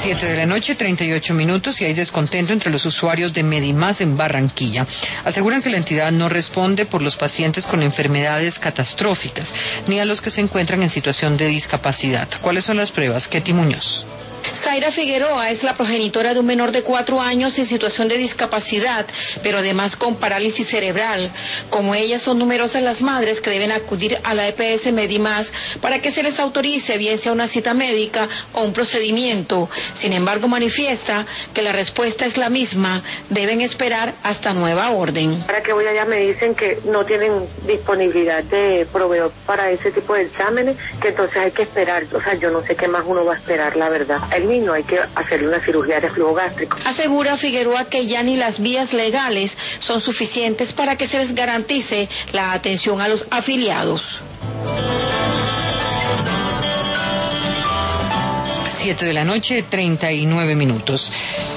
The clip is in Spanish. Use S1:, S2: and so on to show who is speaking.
S1: 7 de la noche, 38 minutos, y hay descontento entre los usuarios de Medimás en Barranquilla. Aseguran que la entidad no responde por los pacientes con enfermedades catastróficas, ni a los que se encuentran en situación de discapacidad. ¿Cuáles son las pruebas? Ketty Muñoz.
S2: Zaira Figueroa es la progenitora de un menor de 4 años en situación de discapacidad, pero además con parálisis cerebral. Como ella, son numerosas las madres que deben acudir a la EPS Medimás para que se les autorice bien sea una cita médica o un procedimiento. Sin embargo, manifiesta que la respuesta es la misma: deben esperar hasta nueva orden.
S3: Para que voy allá me dicen que no tienen disponibilidad de proveedor para ese tipo de exámenes, que entonces hay que esperar. O sea, yo no sé qué más uno va a esperar, la verdad. El niño hay que hacerle una cirugía de reflujo gástrico.
S2: Asegura Figueroa que ya ni las vías legales son suficientes para que se les garantice la atención a los afiliados.
S1: 7 de la noche, 39 minutos.